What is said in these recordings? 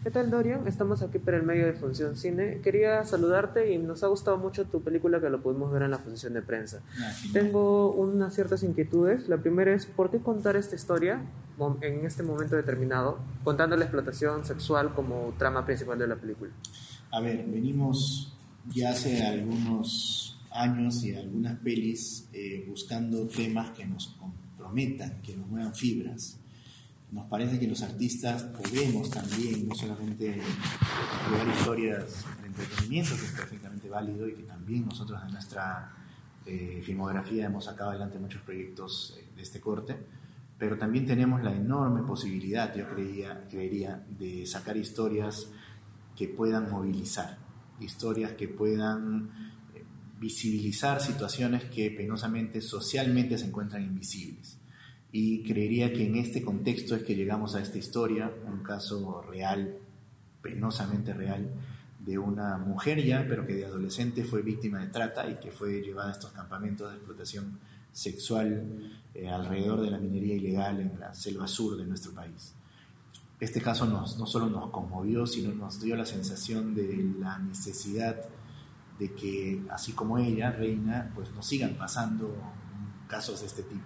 ¿Qué tal, Dorian? Estamos aquí por el medio de Función Cine. Quería saludarte y nos ha gustado mucho tu película que lo pudimos ver en la función de prensa. Tengo unas ciertas inquietudes. La primera es, ¿por qué contar esta historia en este momento determinado, contando la explotación sexual como trama principal de la película? A ver, venimos ya hace algunos años y algunas pelis buscando temas que nos comprometan, que nos muevan fibras. Nos parece que los artistas podemos también, no solamente crear historias de entretenimiento, que es perfectamente válido y que también nosotros en nuestra filmografía hemos sacado adelante muchos proyectos de este corte, pero también tenemos la enorme posibilidad, yo creería, de sacar historias que puedan movilizar, historias que puedan visibilizar situaciones que penosamente, socialmente se encuentran invisibles. Y creería que en este contexto es que llegamos a esta historia, un caso real, penosamente real, de una mujer ya, pero que de adolescente fue víctima de trata y que fue llevada a estos campamentos de explotación sexual alrededor de la minería ilegal en la selva sur de nuestro país. Este caso no solo nos conmovió, sino nos dio la sensación de la necesidad de que, así como ella, Reina, pues nos sigan pasando casos de este tipo.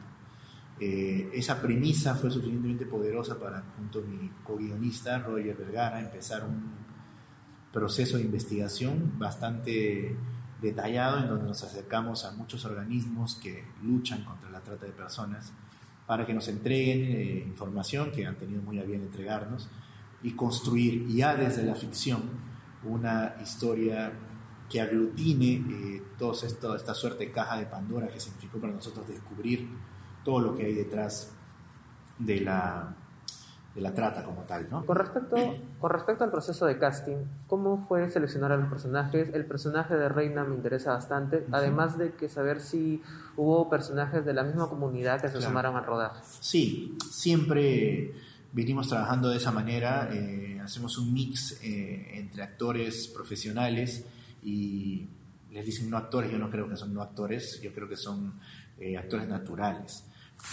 Esa premisa fue suficientemente poderosa para, junto a mi co-guionista Roger Vergara, empezar un proceso de investigación bastante detallado en donde nos acercamos a muchos organismos que luchan contra la trata de personas para que nos entreguen información que han tenido muy a bien entregarnos y construir ya desde la ficción una historia que aglutine toda esta suerte de caja de Pandora que significó para nosotros descubrir todo lo que hay detrás de la trata como tal, ¿no? Con respecto al proceso de casting, ¿cómo fue seleccionar a los personajes? El personaje de Reina me interesa bastante, además de que saber si hubo personajes de la misma comunidad que se sumaron al rodaje. Sí, siempre venimos trabajando de esa manera, hacemos un mix entre actores profesionales y les dicen no actores, yo no creo que son no actores, yo creo que son actores naturales,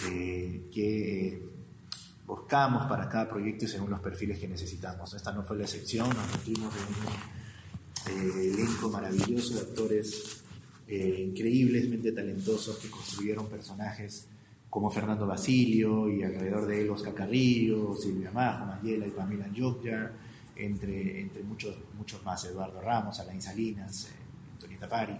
que buscamos para cada proyecto y según los perfiles que necesitamos. Esta no fue la excepción, nos nutrimos de un elenco maravilloso de actores increíblemente talentosos que construyeron personajes como Fernando Basilio y alrededor de él Oscar Carrillo, Silvia Majo, Mayela y Pamela Gioggia, entre muchos más, Eduardo Ramos, Alain Salinas, Antonieta Pari,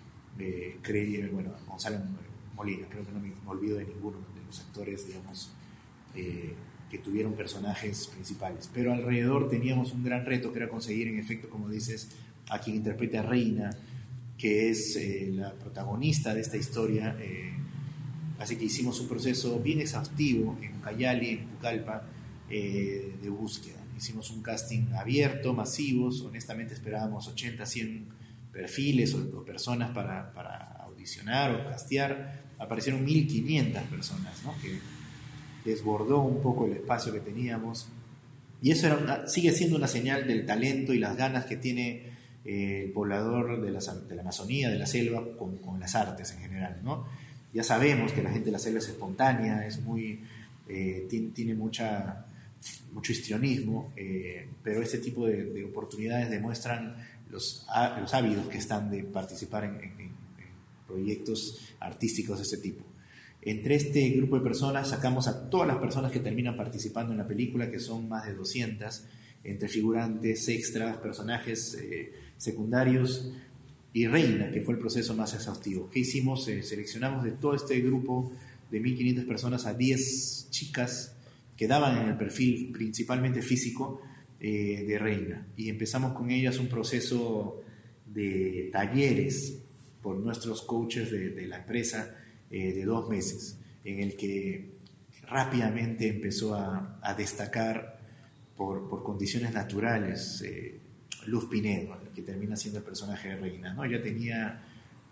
Gonzalo Molina. Creo que no me olvido de ninguno de los actores, digamos, que tuvieron personajes principales, pero alrededor teníamos un gran reto que era conseguir, en efecto, como dices, a quien interprete a Reina, que es la protagonista de esta historia. Así que hicimos un proceso bien exhaustivo en Cayali, en Pucallpa, de búsqueda. Hicimos un casting abierto, masivos. Honestamente esperábamos 80, 100 perfiles o personas para audicionar o castear. Aparecieron 1.500 personas, ¿no? Que desbordó un poco el espacio que teníamos, y eso sigue siendo una señal del talento y las ganas que tiene el poblador de la Amazonía, de la selva, con las artes en general, ¿no? Ya sabemos que la gente de la selva es espontánea, es tiene mucho histrionismo, pero este tipo de oportunidades demuestran los ávidos que están de participar en proyectos artísticos de este tipo. Entre este grupo de personas sacamos a todas las personas que terminan participando en la película, que son más de 200, entre figurantes, extras, personajes secundarios y Reina, que fue el proceso más exhaustivo. ¿Qué hicimos? Seleccionamos de todo este grupo de 1.500 personas a 10 chicas que daban en el perfil principalmente físico de Reina, y empezamos con ellas un proceso de talleres por nuestros coaches de la empresa, de 2 meses, en el que rápidamente empezó a destacar por condiciones naturales Luz Pinedo, que termina siendo el personaje de Reina, ¿no? Ella tenía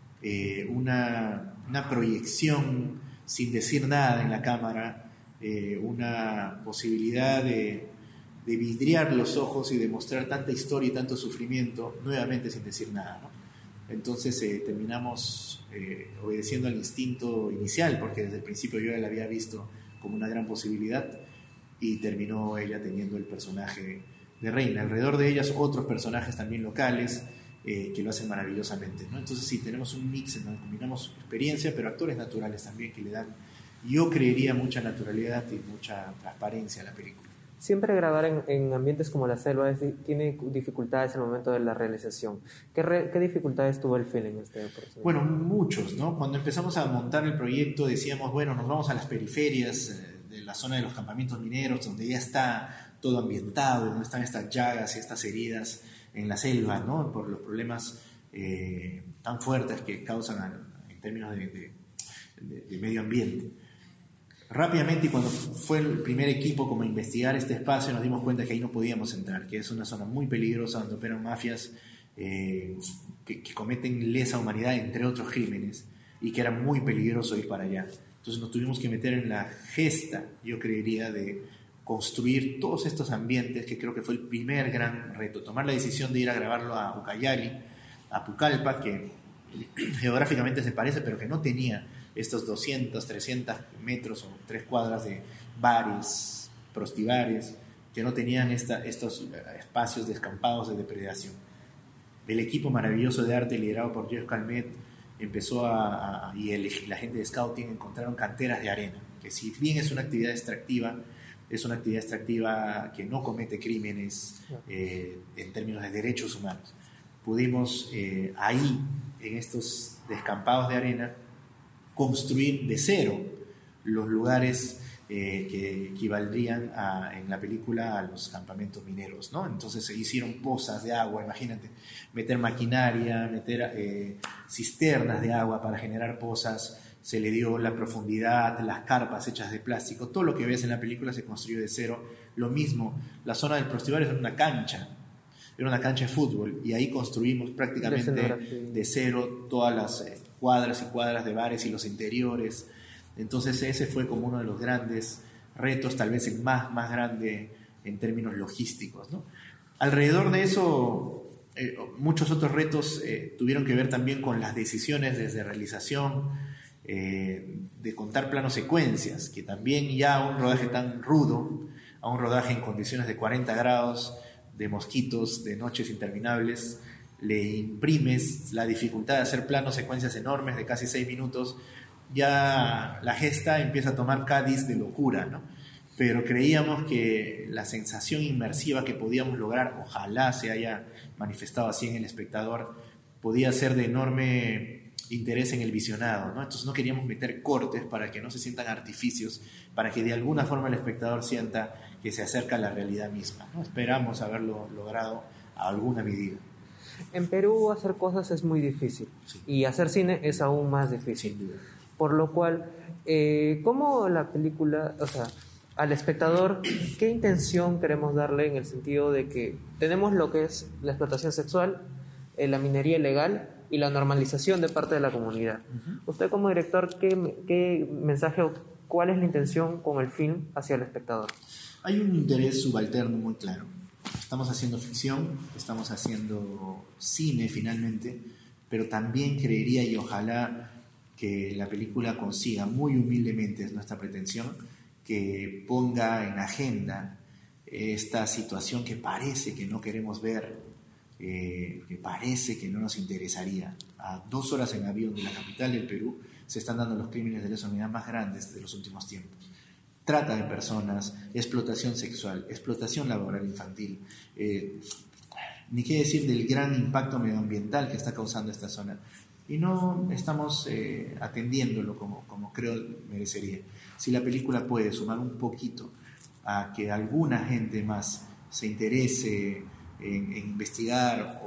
una proyección sin decir nada en la cámara, una posibilidad de vidriar los ojos y de mostrar tanta historia y tanto sufrimiento nuevamente sin decir nada, ¿no? Entonces terminamos obedeciendo al instinto inicial, porque desde el principio yo ya la había visto como una gran posibilidad, y terminó ella teniendo el personaje reina. Alrededor de ellas otros personajes también locales que lo hacen maravillosamente, ¿no? Entonces sí, tenemos un mix en donde combinamos experiencia, pero actores naturales también que le dan, yo creería, mucha naturalidad y mucha transparencia a la película. Siempre grabar en ambientes como la selva tiene dificultades en el momento de la realización. ¿Qué dificultades tuvo el film en este proceso? Bueno, muchos, ¿no? Cuando empezamos a montar el proyecto decíamos, bueno, nos vamos a las periferias de la zona de los campamentos mineros, donde ya está todo ambientado, donde están estas llagas y estas heridas en la selva, ¿no? Por los problemas tan fuertes que causan en términos de medio ambiente. Rápidamente, y cuando fue el primer equipo como a investigar este espacio, nos dimos cuenta que ahí no podíamos entrar, que es una zona muy peligrosa donde operan mafias que cometen lesa humanidad, entre otros crímenes, y que era muy peligroso ir para allá. Entonces nos tuvimos que meter en la gesta, yo creería, de construir todos estos ambientes, que creo que fue el primer gran reto, tomar la decisión de ir a grabarlo a Ucayali, a Pucallpa, que geográficamente se parece, pero que no tenía estos 200, 300 metros o 3 cuadras de bares, prostibares, que no tenían estos espacios descampados de depredación. El equipo maravilloso de arte liderado por Jeff Calmet empezó y la gente de Scouting encontraron canteras de arena, que si bien es una actividad extractiva que no comete crímenes en términos de derechos humanos. Pudimos ahí, en estos descampados de arena, construir de cero los lugares que equivaldrían en la película a los campamentos mineros, ¿no? Entonces se hicieron pozas de agua, imagínate, meter maquinaria, meter cisternas de agua para generar pozas, se le dio la profundidad, las carpas hechas de plástico, todo lo que ves en la película se construyó de cero. Lo mismo, la zona del Prostibares era una cancha de fútbol, y ahí construimos prácticamente de cero todas las cuadras y cuadras de bares y los interiores. Entonces ese fue como uno de los grandes retos, tal vez el más grande en términos logísticos, ¿no? Alrededor de eso, muchos otros retos tuvieron que ver también con las decisiones desde realización, de contar planos secuencias, que también ya a un rodaje tan rudo, a un rodaje en condiciones de 40 grados, de mosquitos, de noches interminables, le imprimes la dificultad de hacer planos secuencias enormes de casi 6 minutos, ya la gesta empieza a tomar cadiz de locura, ¿no? Pero creíamos que la sensación inmersiva que podíamos lograr, ojalá se haya manifestado así en el espectador, podía ser de enorme interés en el visionado, ¿no? Entonces no queríamos meter cortes para que no se sientan artificios, para que de alguna forma el espectador sienta que se acerca a la realidad misma, ¿no? Esperamos haberlo logrado a alguna medida. En Perú hacer cosas es muy difícil, sí, y hacer cine es aún más difícil. Sin duda. Por lo cual, ¿cómo la película, o sea, al espectador, qué intención queremos darle en el sentido de que tenemos lo que es la explotación sexual, la minería ilegal y la normalización de parte de la comunidad? Uh-huh. Usted como director, ¿qué mensaje o cuál es la intención con el film hacia el espectador? Hay un interés subalterno muy claro. Estamos haciendo ficción, estamos haciendo cine finalmente, pero también creería y ojalá que la película consiga, muy humildemente es nuestra pretensión, que ponga en agenda esta situación que parece que no queremos ver, que parece que no nos interesaría. A 2 horas en avión de la capital del Perú se están dando los crímenes de lesa humanidad más grandes de los últimos tiempos. Trata de personas, explotación sexual, explotación laboral infantil, ni qué decir del gran impacto medioambiental que está causando esta zona. Y no estamos atendiéndolo como creo merecería. Si la película puede sumar un poquito a que alguna gente más se interese en investigar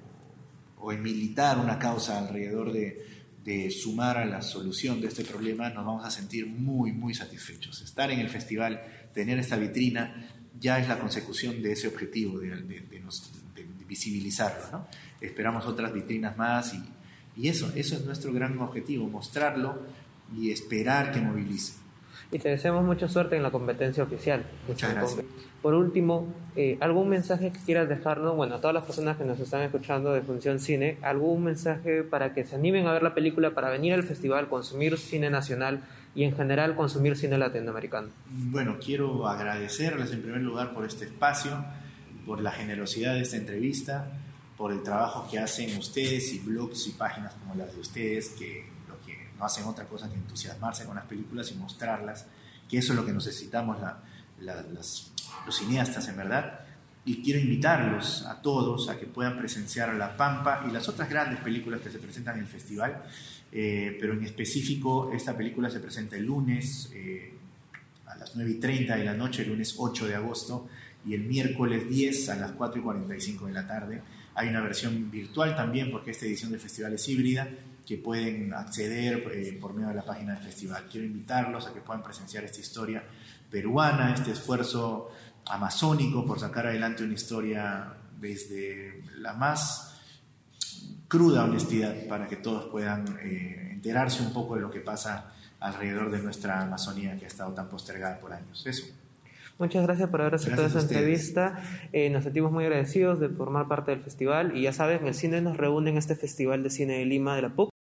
o en militar una causa alrededor de sumar a la solución de este problema, nos vamos a sentir muy, muy satisfechos. Estar en el festival, tener esta vitrina, ya es la consecución de ese objetivo, de visibilizarlo, ¿no? Esperamos otras vitrinas más y eso es nuestro gran objetivo, mostrarlo y esperar que movilice. Y te deseamos mucha suerte en la competencia oficial. Muchas gracias. Por último, ¿algún mensaje que quieras dejarnos? Bueno, a todas las personas que nos están escuchando de Función Cine, ¿algún mensaje para que se animen a ver la película, para venir al festival, consumir cine nacional y en general consumir cine latinoamericano? Bueno, quiero agradecerles en primer lugar por este espacio, por la generosidad de esta entrevista, por el trabajo que hacen ustedes y blogs y páginas como las de ustedes, que lo que no hacen otra cosa que entusiasmarse con las películas y mostrarlas, que eso es lo que necesitamos los cineastas, en verdad. Y quiero invitarlos a todos a que puedan presenciar La Pampa y las otras grandes películas que se presentan en el festival, pero en específico esta película se presenta el lunes a las 9:30 de la noche, el lunes 8 de agosto, y el miércoles 10 a las 4:45 de la tarde. Hay una versión virtual también, porque esta edición del festival es híbrida, que pueden acceder por medio de la página del festival. Quiero invitarlos a que puedan presenciar esta historia peruana, este esfuerzo amazónico por sacar adelante una historia desde la más cruda honestidad, para que todos puedan enterarse un poco de lo que pasa alrededor de nuestra Amazonía, que ha estado tan postergada por años. Eso. Muchas gracias por haber aceptado esta entrevista. Nos sentimos muy agradecidos de formar parte del festival, y ya saben, el cine nos reúne en este Festival de Cine de Lima de la PUC.